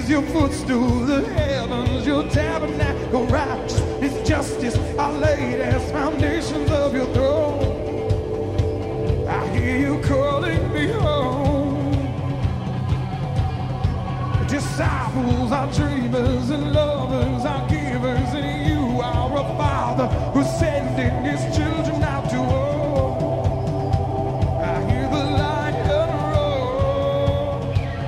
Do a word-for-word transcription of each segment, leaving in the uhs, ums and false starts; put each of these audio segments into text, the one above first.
is your footstool, the heavens, your tabernacle, righteousness, justice are laid as foundations of your throne. I hear you calling me home. Disciples are dreamers and lovers are givers, and you are a father who's sending his children out to war. I hear the lion roar.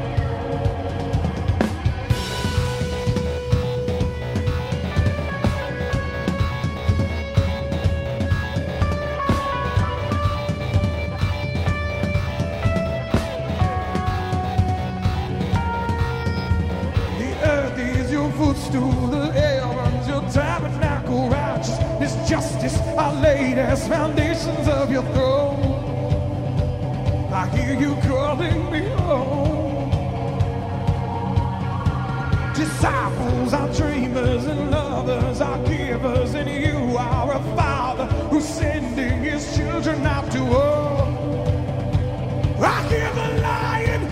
The earth is your footstool, the heavens your tabernacle, righteousness, justice are laid as foundations of your throne. I hear you calling me home. Disciples are dreamers and lovers are givers, and you are a father who's sending his children out to war. I hear the lion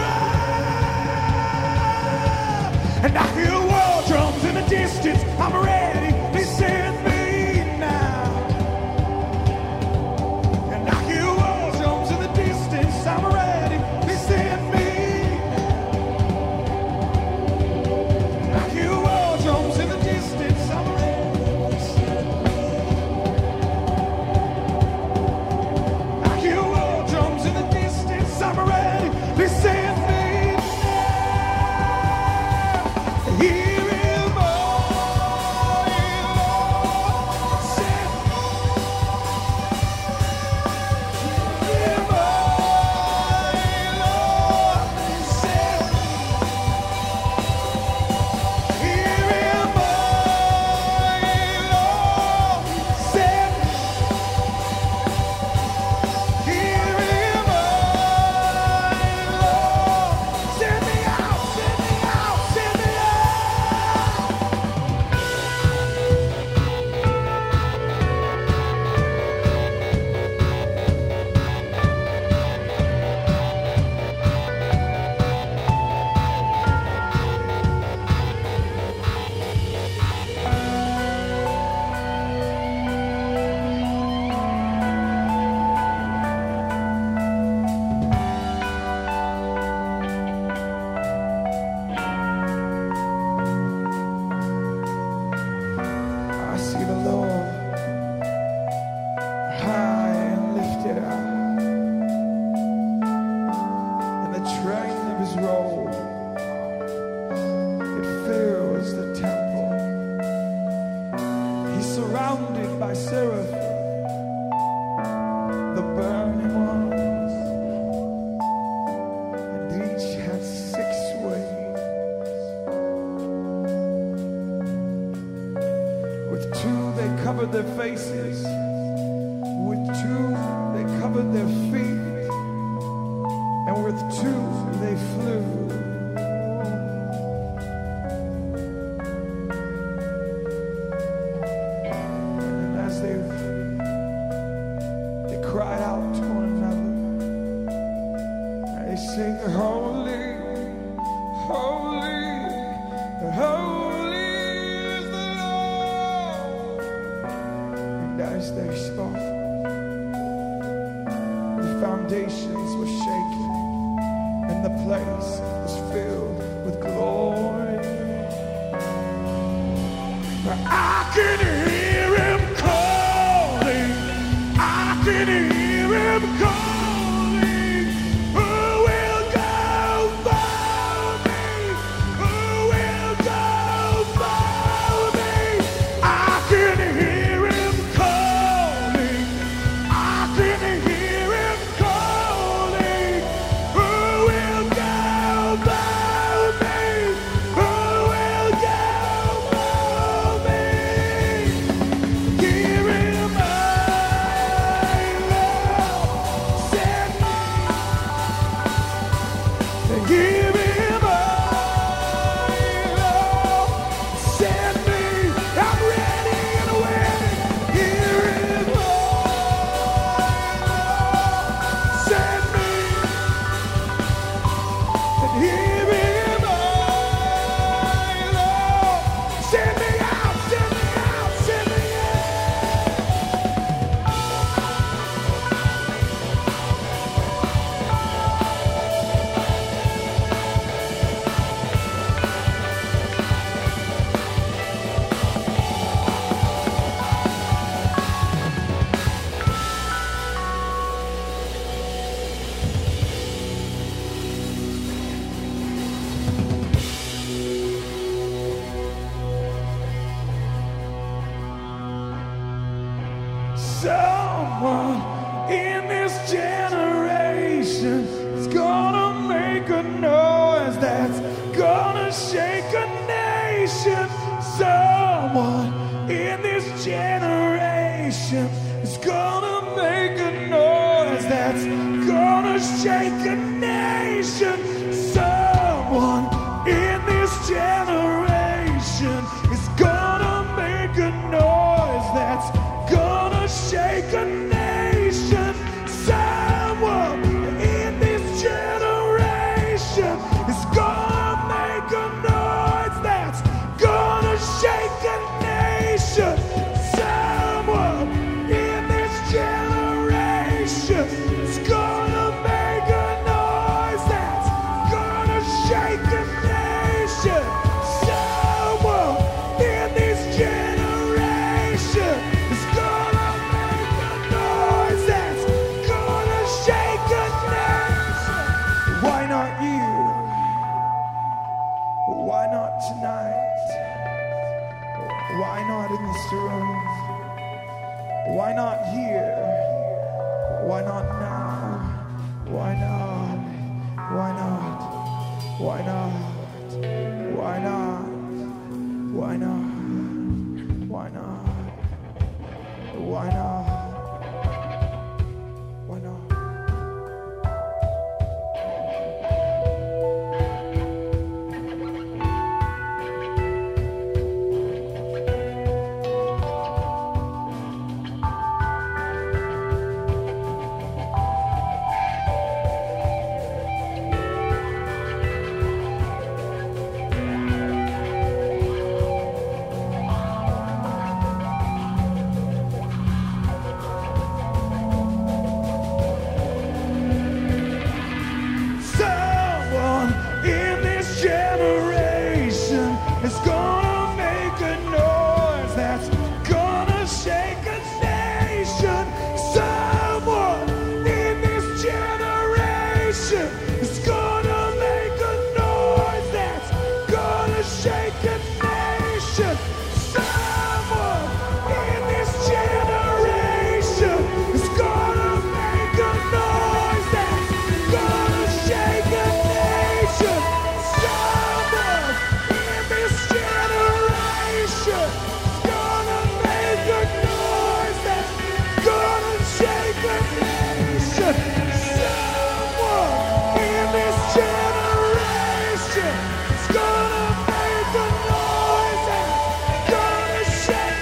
roar, and I hear war drums in the distance. I'm ready, they send me now. And I hear war drums in the distance. I'm ready, they send me. I hear war drums in the distance. I'm ready, they send me. I hear war drums in the distance. I'm ready, they send me. Hear him, oh, Lord, send me. Hear him, oh, Lord, send me. Hear him, oh, Lord, send me. Hear him, oh, Lord, send me out, send me out, send me out. I see the Lord high and lifted up, and the train of his robe, it fills the temple. He's surrounded by seraphim, the burning ones, and each had six wings. With two they covered their faces, with two they covered their feet, and with two they flew. And as they they cry out to one another, they sing, holy, holy, holy is the Lord. And as they spoke, the foundations were shaken, and the place was filled with glory. I can hear him calling, I can hear him calling. Who will go for me? Who will go for me? I can hear him calling, I can hear him calling. Who will go for Someone in this generation is gonna make a noise that's gonna shake a nation. Someone in this generation is gonna make a noise that's gonna shake a nation. Someone in this generation is gonna make a noise that's gonna shake a nation. Someone in this generation is gonna make a noise that's gonna shake a nation. Someone in this generation is gonna make a noise that's gonna shake a nation. Someone in this generation is gonna make a noise that's gonna shake a nation. Why not you? Why not tonight? Why not in this room? Why not here? Why not now? Why not? Why not? Why not? Why not? Why not? Why not? Why not? Why not? Someone in this generation is gonna make a noise that's gonna shake a nation. Someone in this generation is gonna make a noise that's gonna shake a nation. Someone in this generation is gonna make a noise that's gonna shake a nation. Someone in this generation is gonna make a noise that's gonna shake a nation. Someone in this generation is gonna make a noise that's gonna shake.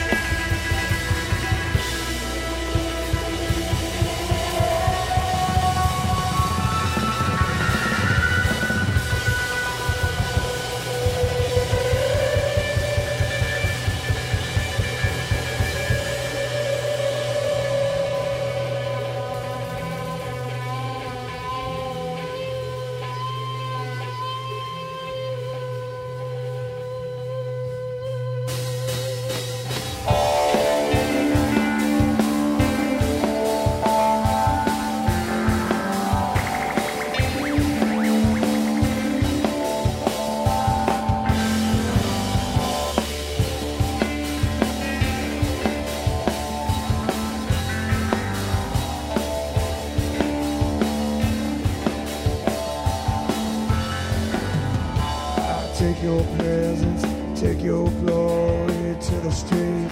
Take your presence, take your glory to the streets.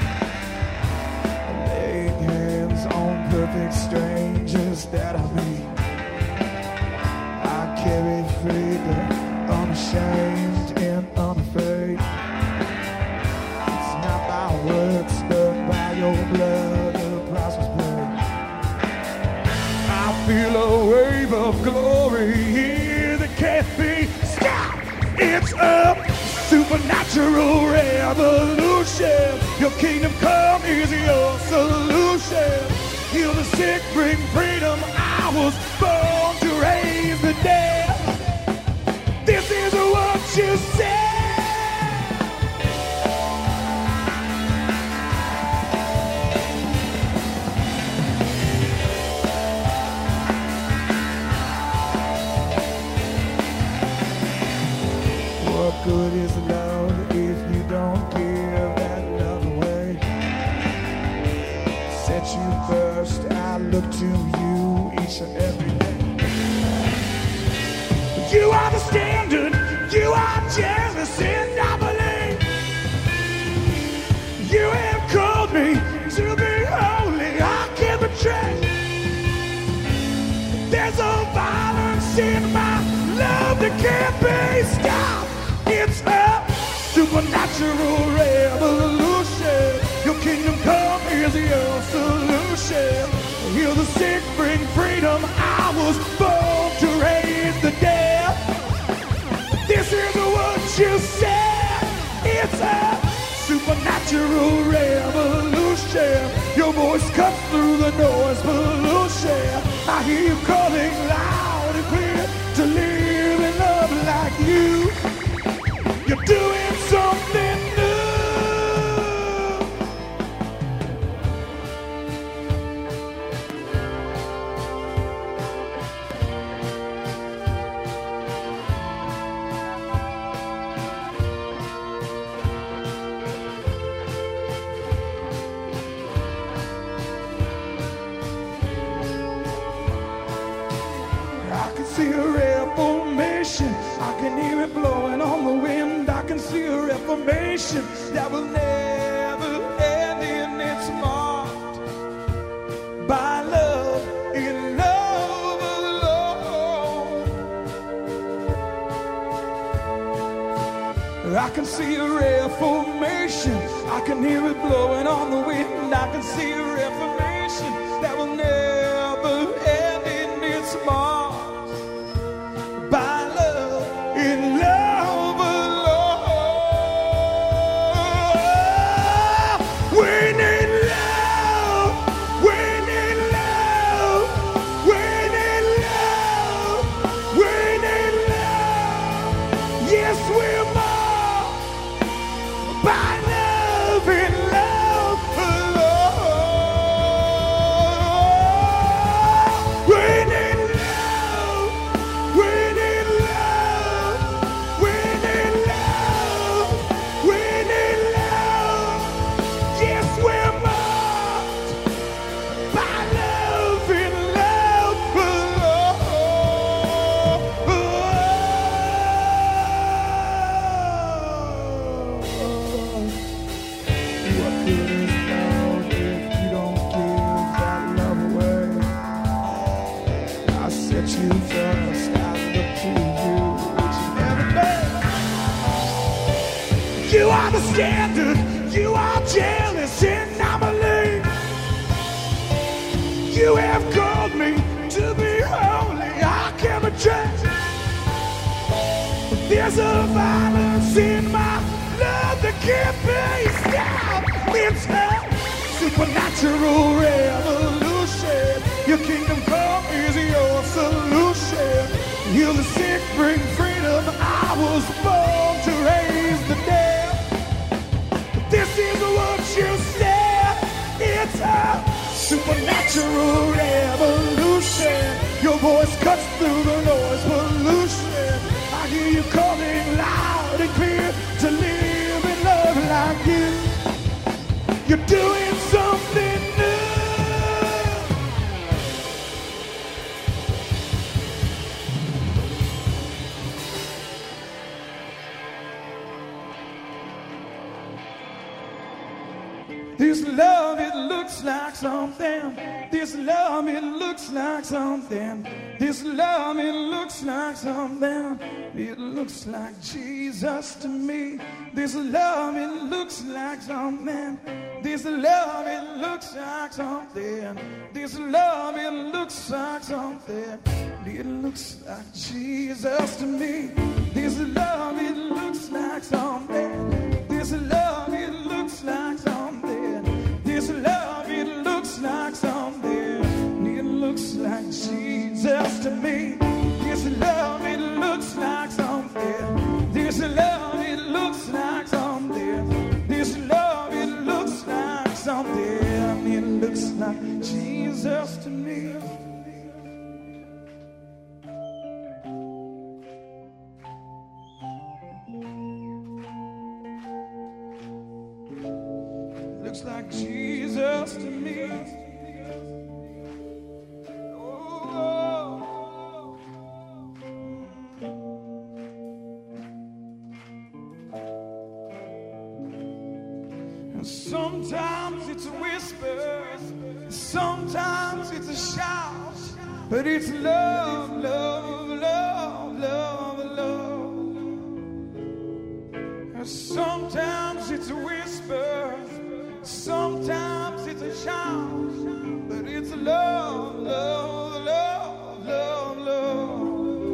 Laying hands on perfect strangers that I meet. I carry freedom, unashamed and unafraid. It's not by works, but by your blood the price was paid. I feel a wave of glory here that can't be stopped. It's a supernatural revolution. Your kingdom come is your solution. Heal the sick, bring freedom. I was born to raise the dead. This is what you said. What good is love if you don't give that love away? Set you first. to you each and every day. You are the standard, you are jealous and I believe you have called me to be holy, I can't betray. There's a violence in my love that can't be stopped. It's a supernatural revolution. Your kingdom come is your solution. Heal the sick, bring freedom. I was born to raise the dead. This is what you said. It's a supernatural revolution. Your voice cuts through the noise pollution. I hear you calling loud and clear to live and love like you. You're doing something new. I can see a reformation. I can hear it blowing on the wind. I can see a reformation that will never end in its marked by love, in love alone. I can see a reformation. I can hear it blowing on the wind. I can see a reformation that will never end in its marked by love, in love alone. We need love, we need love, we need love, we need love. Yes, we're more by love, in love alone. We need love, we need love, we need love, we need love. Yes, we're marked by love, in love alone. What good is love if you don't give that love away? I set you first, I look to you each and every day. You are the standard, you are jealous and I believe you have called me to be holy, I can't betray. There's a violence in my love that can't be stopped. It's a supernatural revolution. Your kingdom come is your solution. Heal the sick, bring freedom. I was born to raise the dead. This is what you said. It's a supernatural revolution. Your voice cuts through the noise pollution. I hear you calling loud and clear to live and love like you. You're doing something new. This love, it looks like something. This love, it looks like something. This love, it looks like something. It looks like Jesus to me. This love, it looks like something. This love, it looks like something. This love, it looks like something. It looks like Jesus to me. This love, it looks like something. This love, it looks like something. This love, it looks like something. It looks like Jesus to me. This love, it looks like something. This love, it looks like something. This love, it looks like something. It looks like Jesus to me. Looks like Jesus to me. Sometimes it's a whisper, sometimes it's a shout, but it's love, love, love, love, love. Sometimes it's a whisper, sometimes it's a shout, but it's love, love, love, love, love.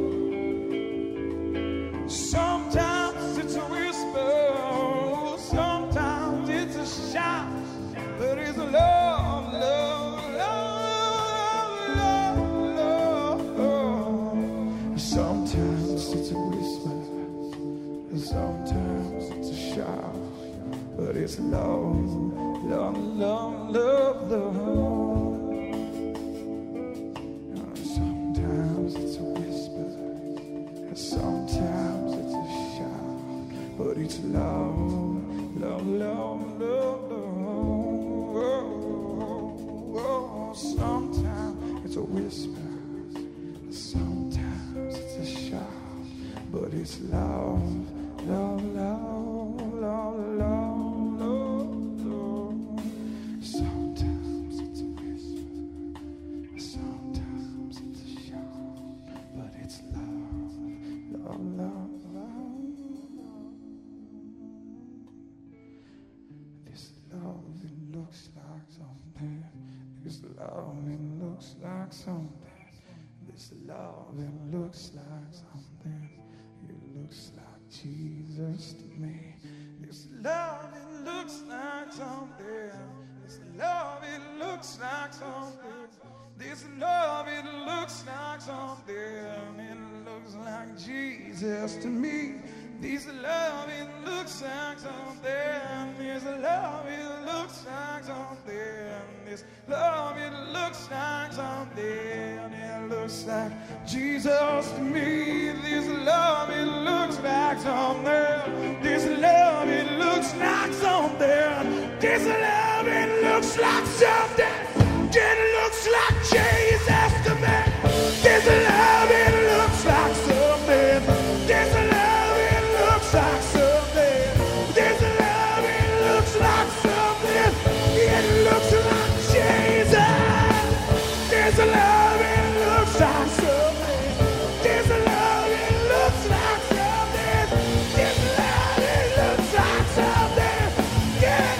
Sometimes it's a whisper, sometimes it's a shout, but it's love, love, love, love, love. Sometimes it's a whisper, sometimes it's a shout, but it's love, love, love, love, love. Sometimes it's a whisper, sometimes it's a shout, but it's love, love, love, love, love. Sometimes it's a whisper, sometimes it's a shout, but it's love, love, love, love, love, love, love. Sometimes it's a whisper, sometimes it's a shout, but it's love, love, love, love. This love, it looks like something. This love, it looks like something. This love, it looks like something. It looks like Jesus to me. This love, it looks like something. This love, it looks like something. This love, it looks like something. It looks like Jesus to me. This love, it looks like something. This love, it looks like something. This love, it looks like something. It looks like Jesus to me. This love, it looks like something. This love, it looks like something. This love, it looks like something. It looks like Jesus to me. This love, it looks like something. This love, it looks like something. This love, it looks like something. It looks like Jesus. This love, it looks like something. This love, it looks like something. This love, it looks like something. Yeah.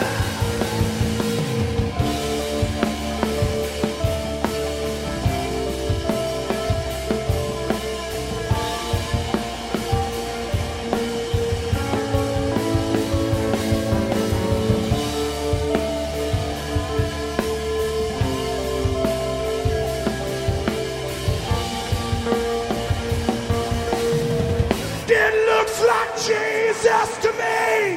Like Jesus to me.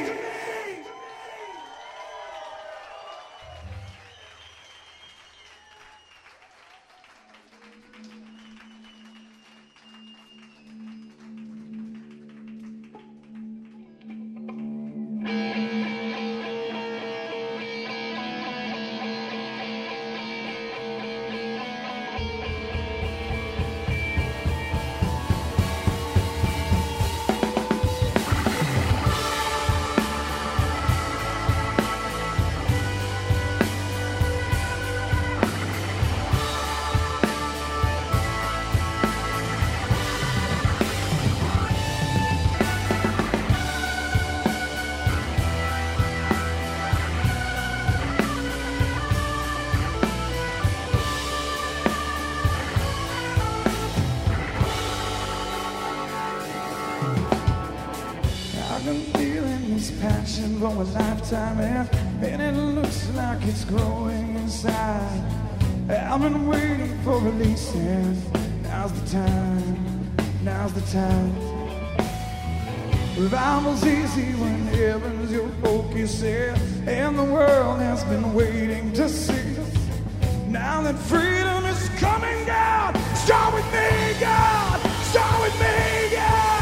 Passion for a lifetime, and it looks like it's growing inside. I've been waiting for releasing. Now's the time, now's the time. Revival's easy when heaven's your focus, yeah, and the world has been waiting to see. Now that freedom is coming down, start with me, God, start with me, God.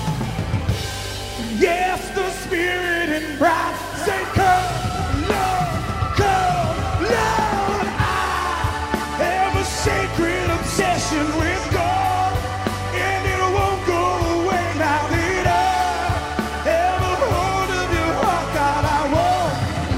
Yes, the Spirit and bride say, come, Lord, come, Lord. I have a sacred obsession with God, and it won't go away now that I have a hold of your heart, God. I won't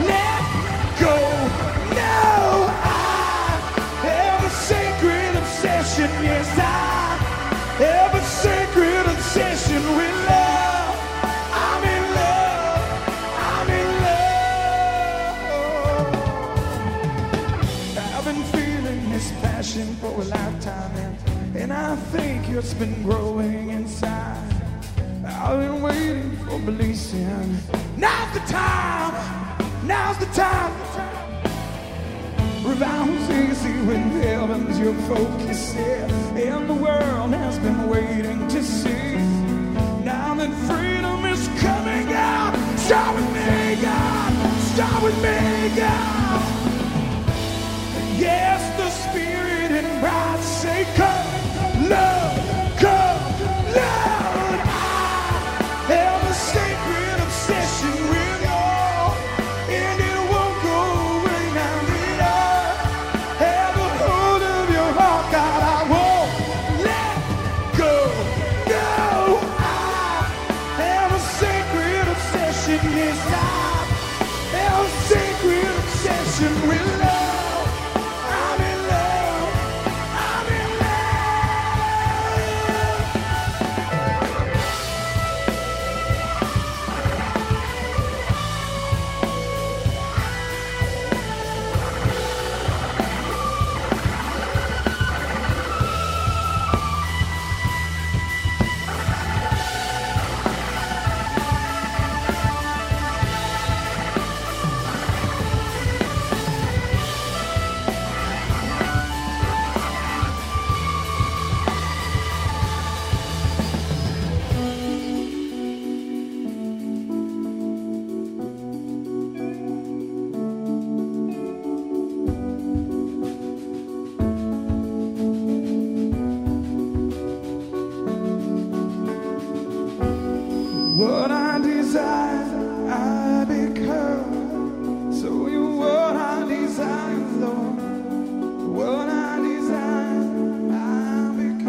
been growing inside. I've been waiting for releasing. Now's the time, now's the time. Revival's easy when heaven's your focus, yeah. And the world has been waiting to see. Now that freedom is coming out, start with me, God, start with me, God. Yes, the Spirit and bride say, come, Lord, come, Lord. I have a sacred obsession with you, and it won't go away now that I have a hold of your heart, God. I won't let go. No, I have a sacred obsession, yes, I have a sacred obsession with love. What I desire, I become. So you're what I desire, Lord. What I desire, I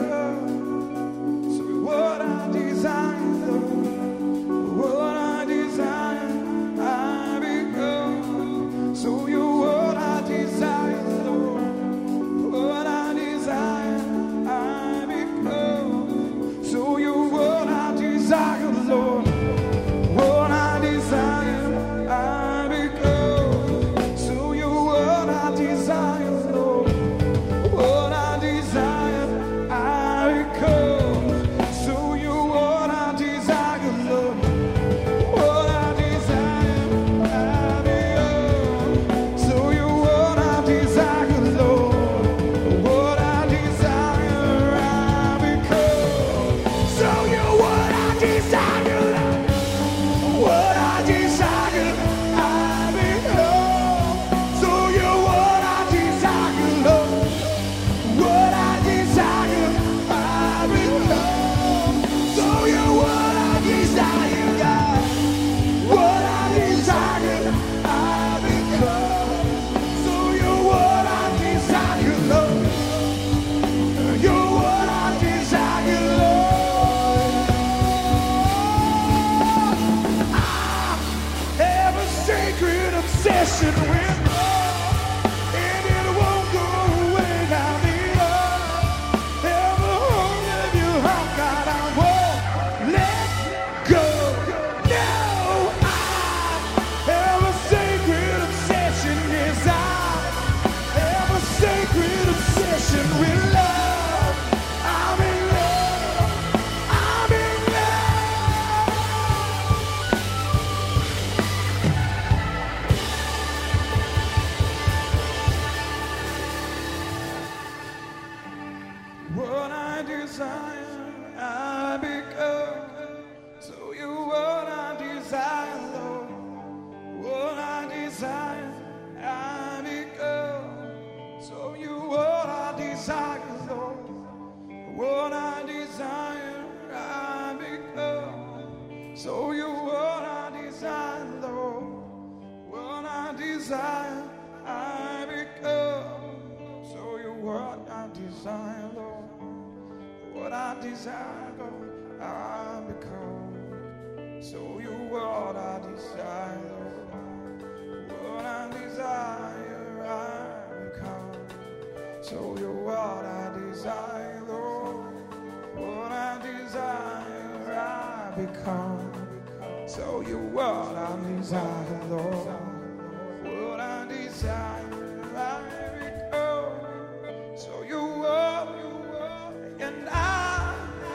become. So you're what I desire, Lord. What I desire, I become. So you're what I desire, Lord. What I desire, I become. So you're what I desire, Lord. What I desire, I become. So you're what I desire, Lord. What I desire, I become. So you're what I desire, Lord. What I desire, I become. So you're what I desire, Lord. What I desire, I become. So you're what I desire, Lord. What I desire, I become. So you're what I desire, Lord. What I desire, I become. So you're what I desire, God. What I desire, I become. So you're what I desire, Lord. You're what I desire, Lord. Have a sacred obsession with love, and it won't go away now that I have a hold of your heart, God. I won't let go. No, I have a sacred obsession, yes, I have a sacred obsession with love. I'm in love, I'm in love. What I desire, I become. So you're what I desire, Lord. What I desire, I become. So you're what I desire, Lord. What I desire, I become. So you're what I desire, Lord. What I desire, I become. So you're what I desire, Lord. What I desire, Lord, I become. So you're what I desire, Lord. What I desire, I become. So you're what I desire, Lord. What I desire, I become. So you're what I desire, Lord. What I desire, I become. So you're what, and I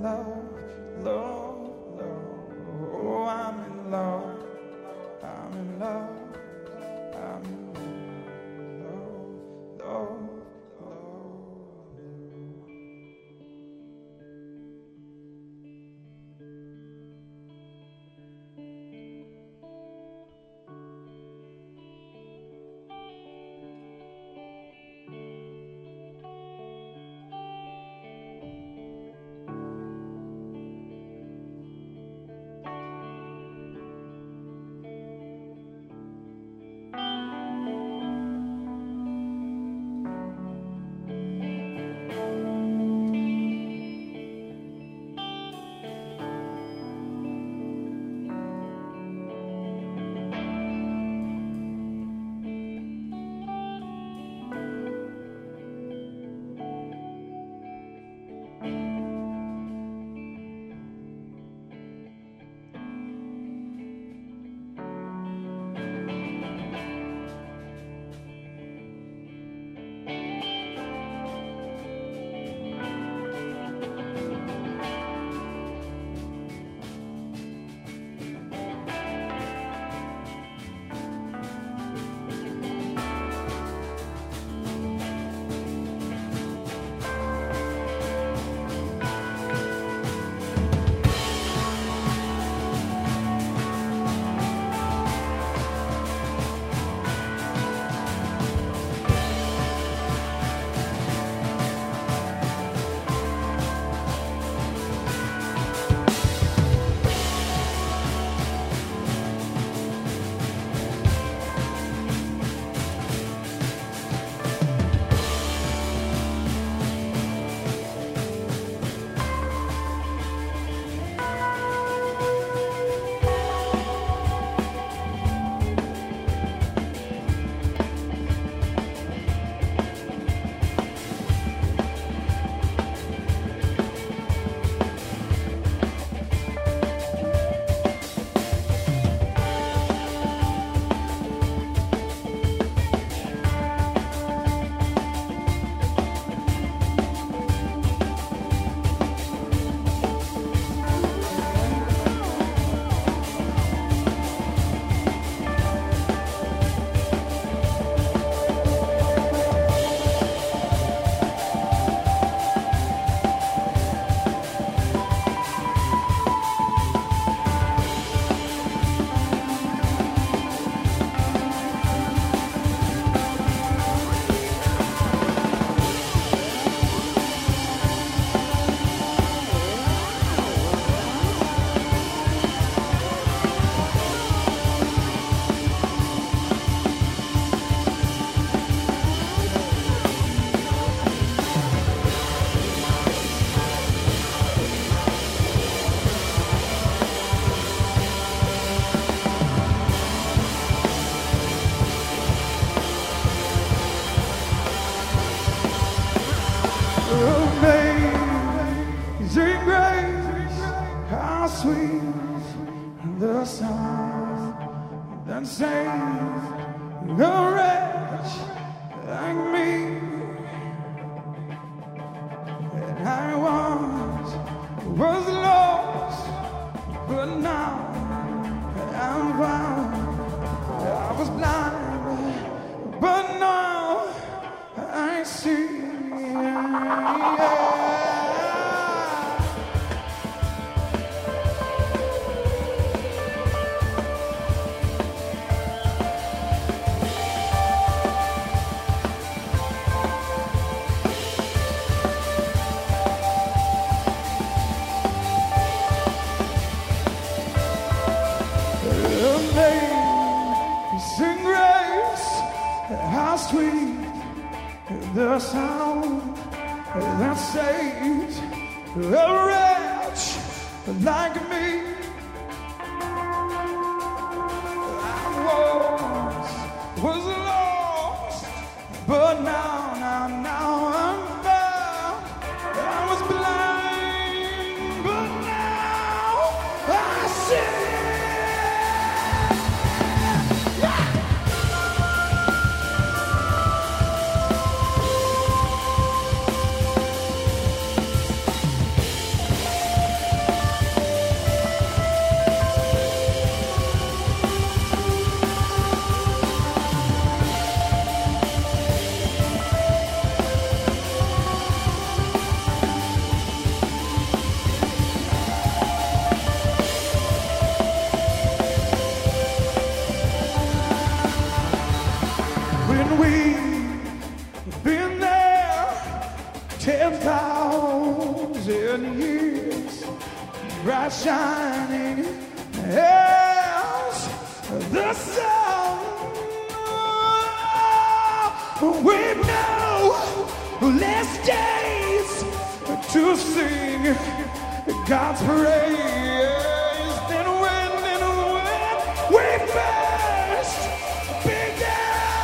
love, love, love. Oh, I'm in love. I'm in love. I'm in love, love, love. Amazing grace, how sweet the sound that saved a wretch like me. And I once was lost, but now I'm found. I was blind, but now I see. Yeah. Amazing grace, how sweet the sound that saved a wretch like me. I once was lost, but now, now, now I'm found. I was blind, but now I see. Ten years, bright shining as the sun. We've no less days to sing God's praise than when, than when we first began.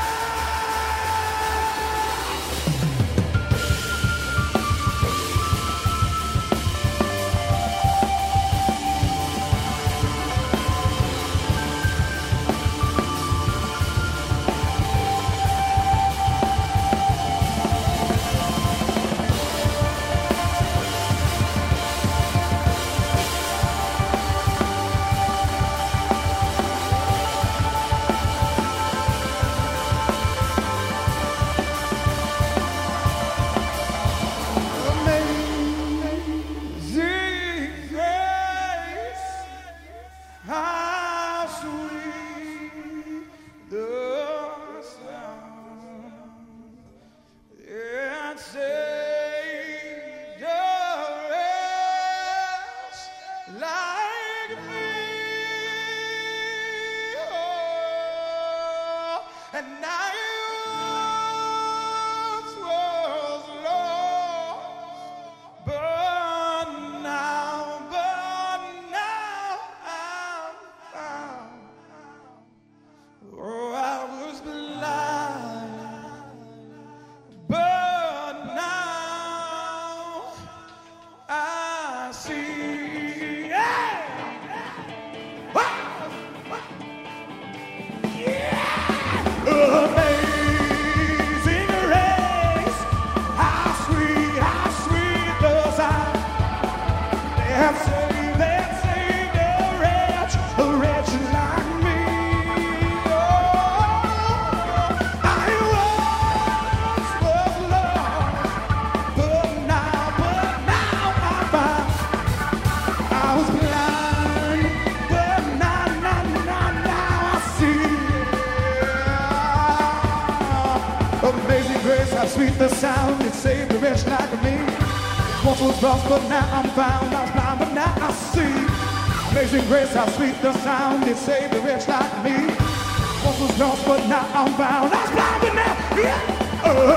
Sweet the sound, it saved a wretch like me. Once was lost, but now I'm found. I was blind, but now I see. Amazing grace, how sweet the sound, it saved a wretch like me. Once was lost, but now I'm found. I was blind, but now, yeah.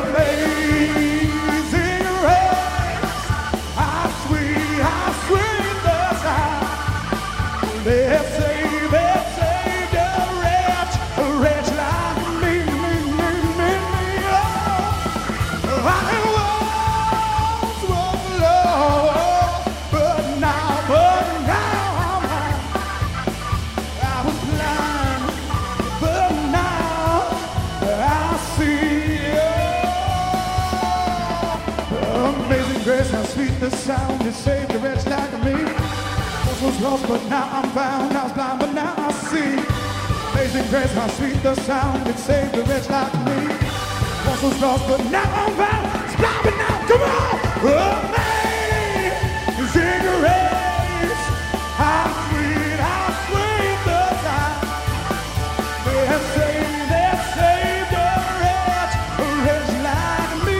Amazing grace, how sweet, how sweet the sound. It saved, it saved a wretch, a wretch like me. I once was lost, but now, but now I'm found. I was blind, but now I see. Oh, amazing grace, how sweet the sound, it saved a wretch like me. Once was lost, but now I'm found. I was blind, but now I see. Amazing grace, how sweet the sound, it saved a wretch like me. Once was lost, but now I'm found. It's blind, but now, come on! Amazing grace, how sweet, how sweet the sound. They have saved, they have saved a wretch, a wretch like me.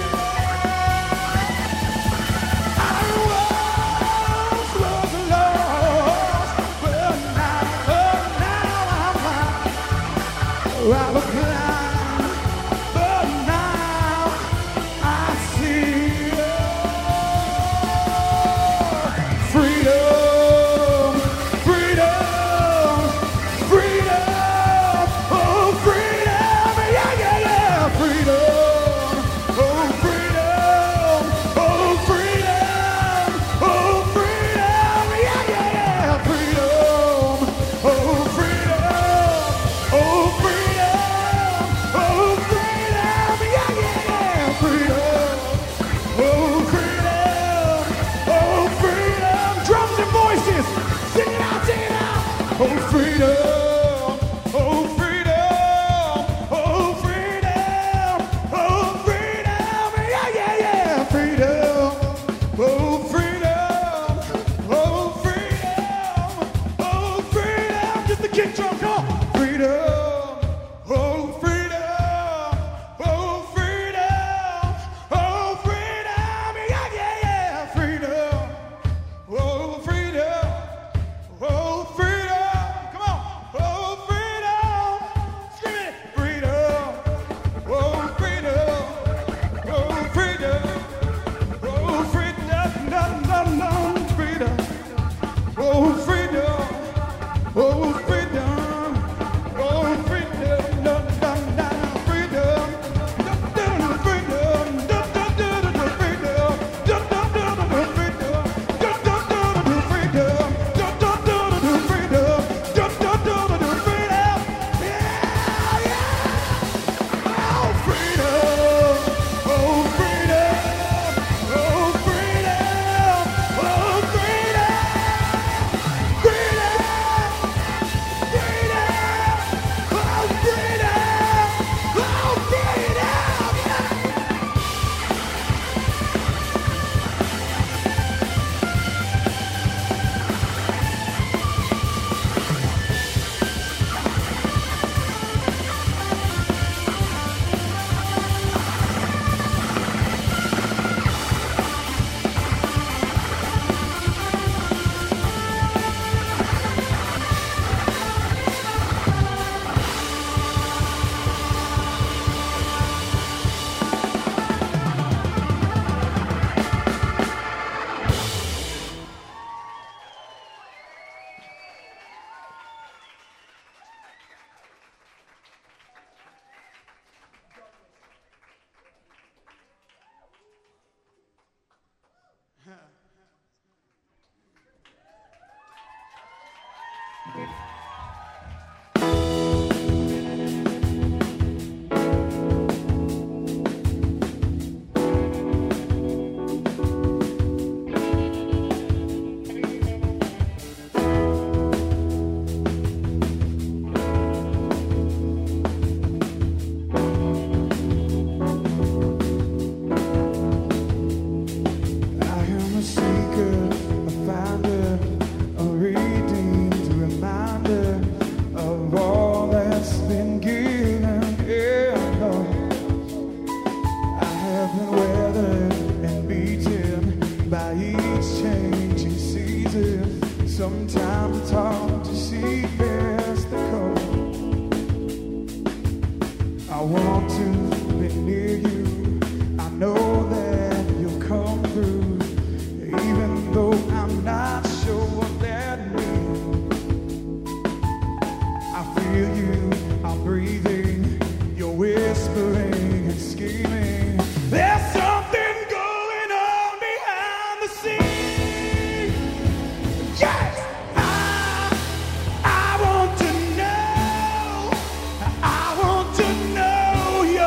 I once was lost, but now, but now I'm found. I was blind. Sometimes it's hard to see past the cold. I want to be near you. I know that you'll come through, even though I'm not sure what that means. I feel you, I'm breathing, you're whispering and screaming. There's something going on behind the scenes. Yeah! I want to know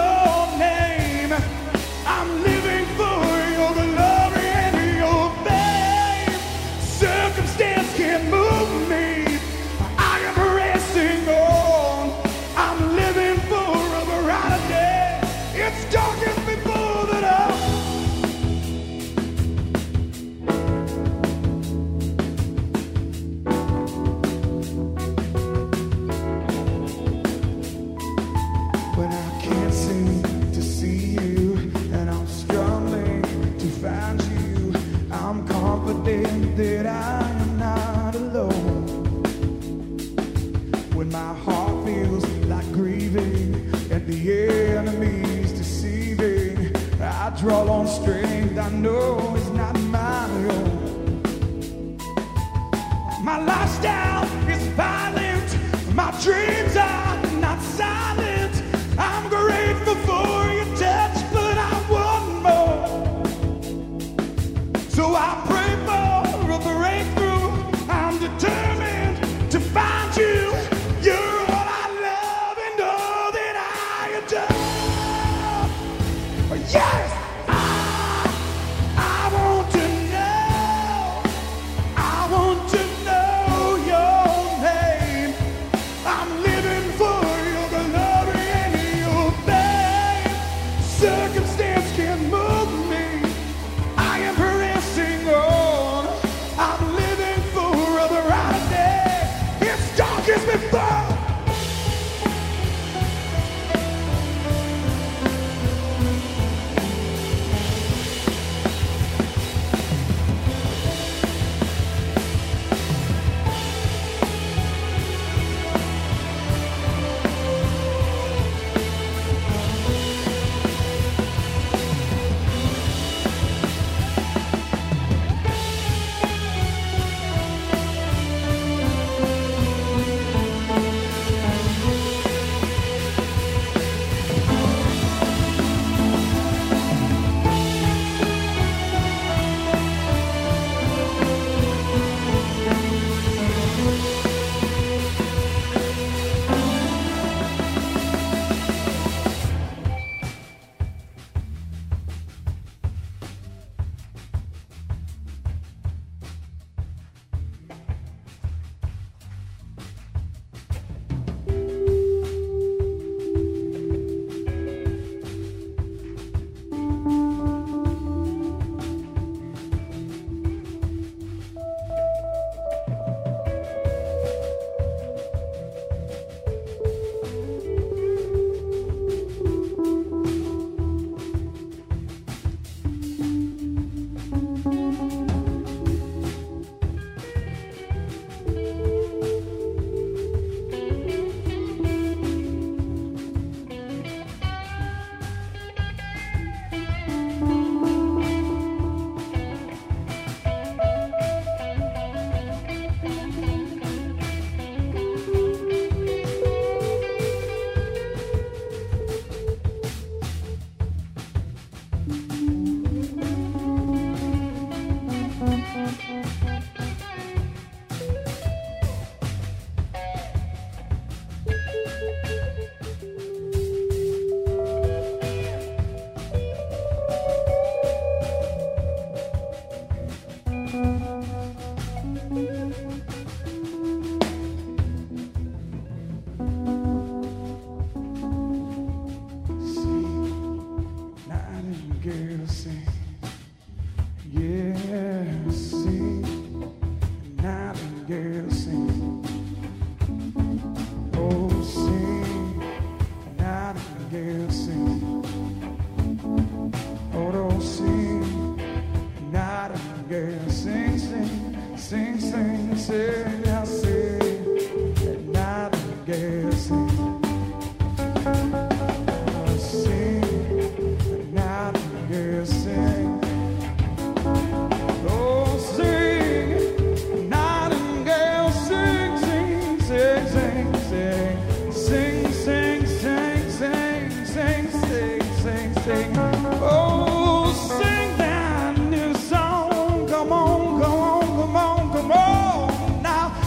sing, sing, sing, I sing, nightingale sing. Sing, nightingale sing. Oh, sing, nightingale sing, sing, sing, sing, sing, sing, sing, sing, sing, sing, sing, sing, sing. Oh, sing that new song. Come on, come on, come on, come on now.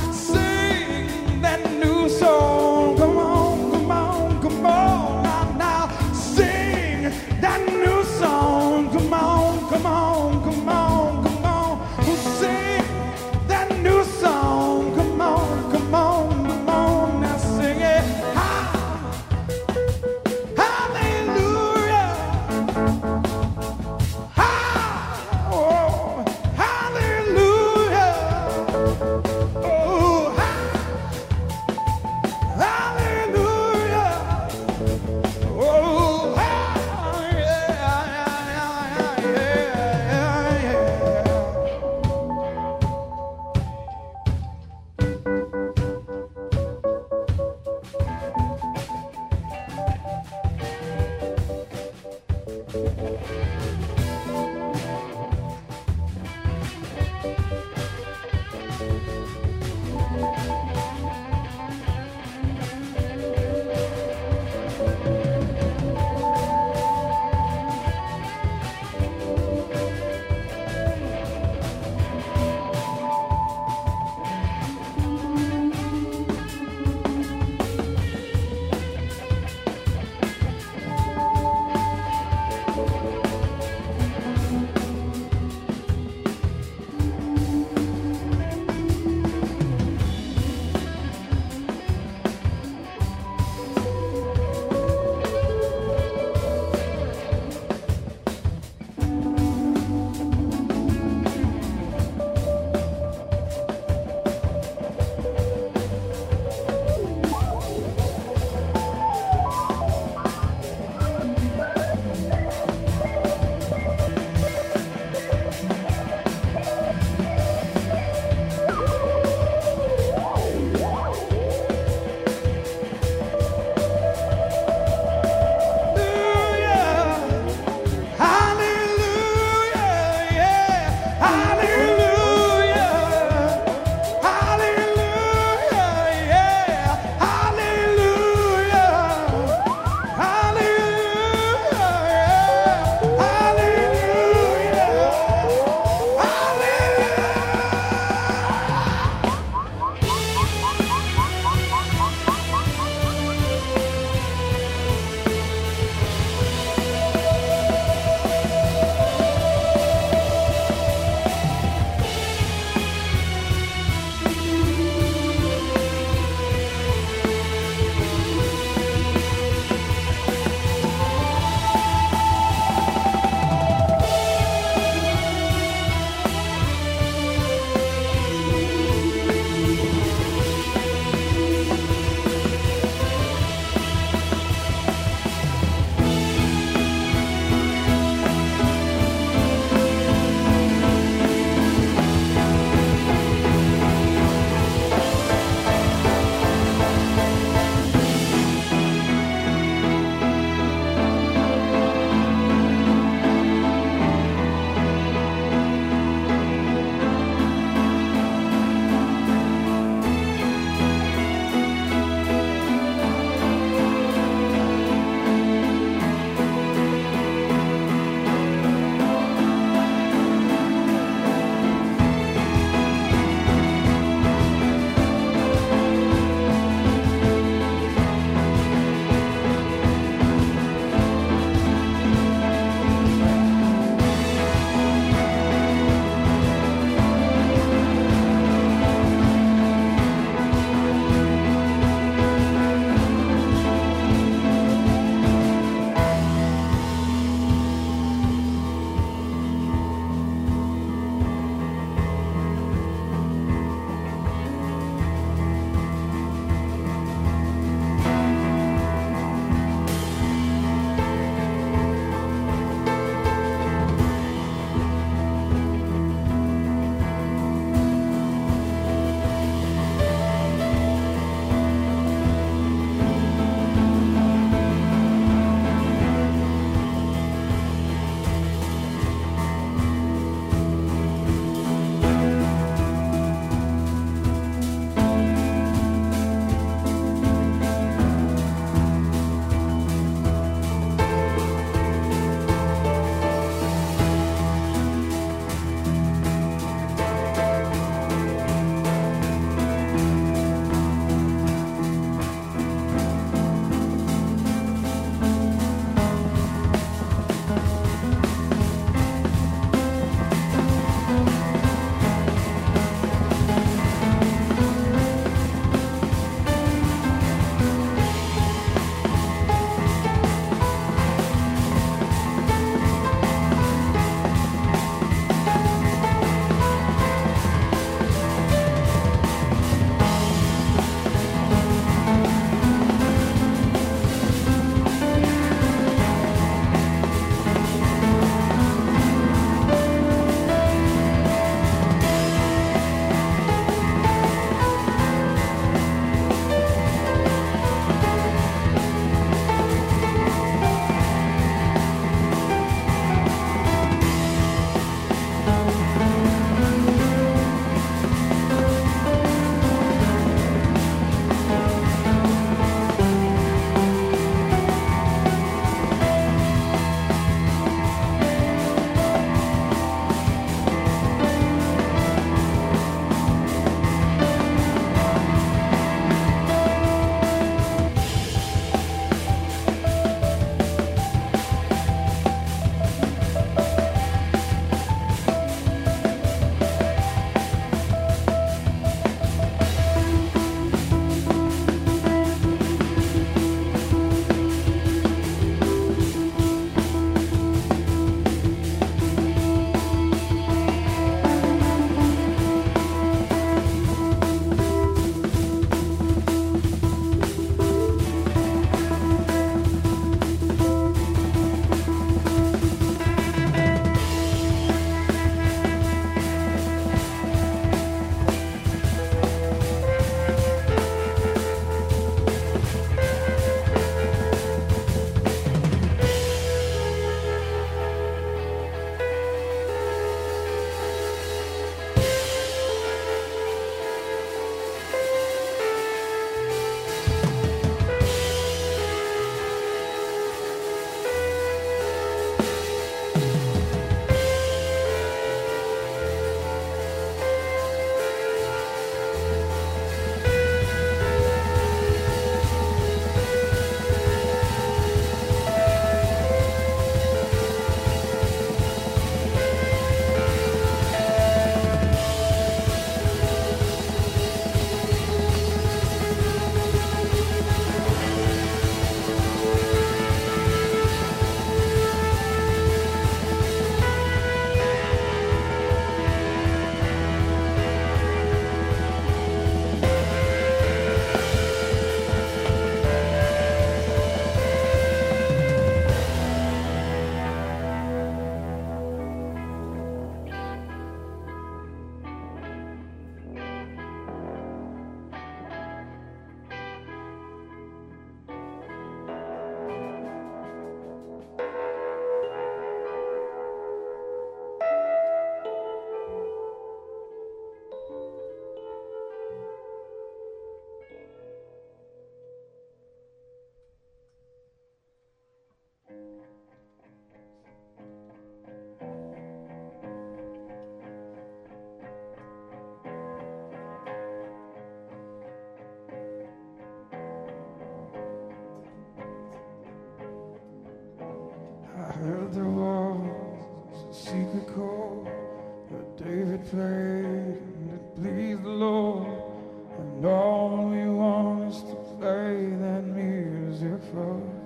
making it please the Lord, and all we want is to play that music for us.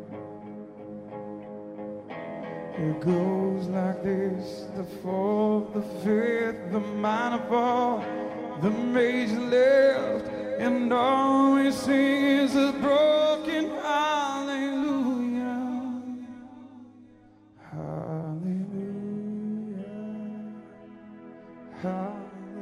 It goes like this: the fourth, the fifth, the minor fall, the major left, and all we sing is a broken hallelujah, hallelujah, hallelujah.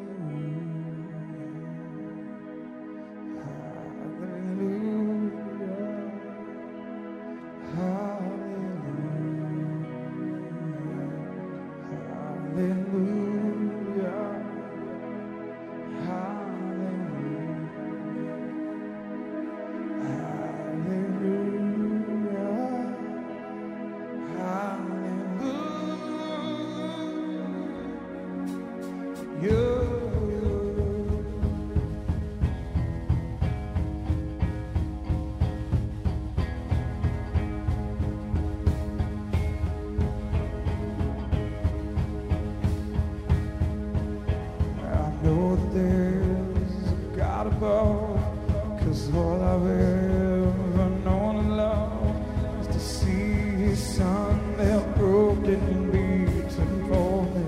Cause all I've ever known and loved is to see his son there broken and beaten for me.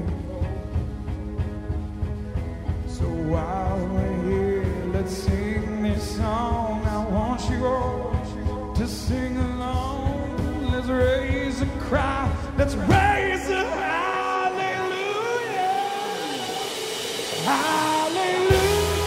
So while we're here, let's sing this song. I want you all to sing along. Let's raise a cry, let's raise a hallelujah, hallelujah.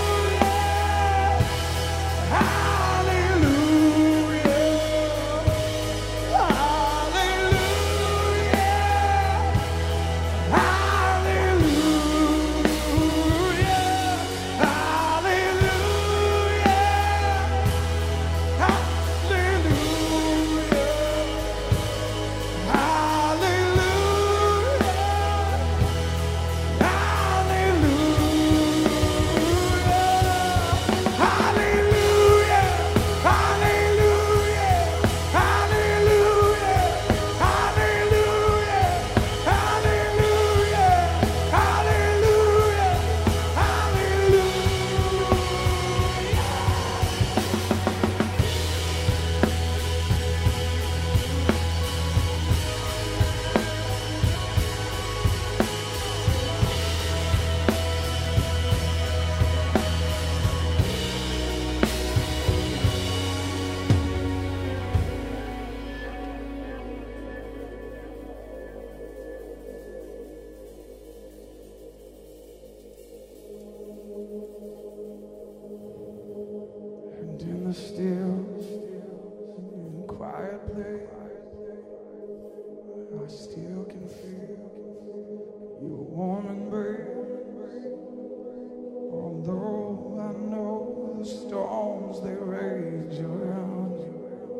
In the still and quiet place, I still can feel your warm embrace. Although I know the storms they rage around you,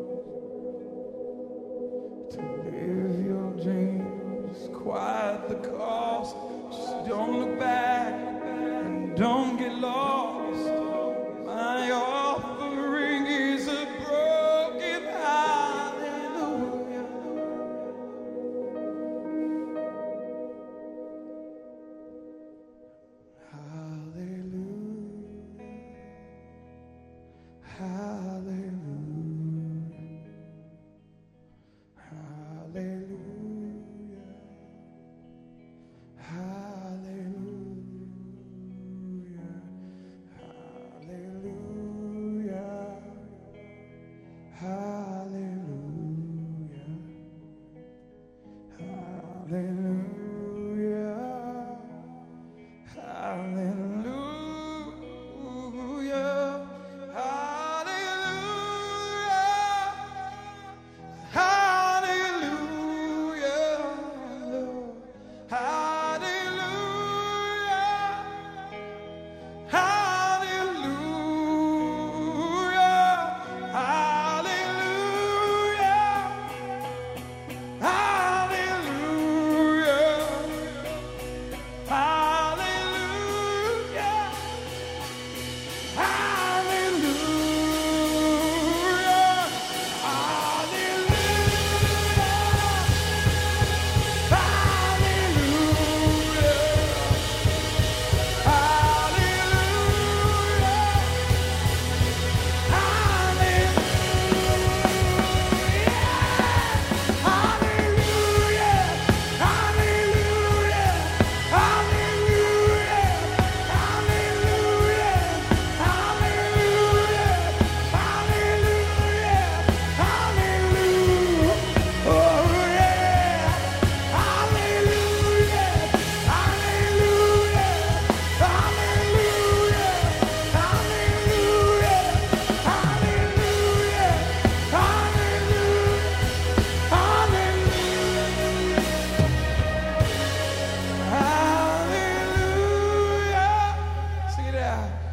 to live your dreams, quiet the cost. Just don't look back and don't get lost. My offering is a broken hallelujah. Hallelujah. Hallelujah. Hallelujah. Hallelujah. yeah.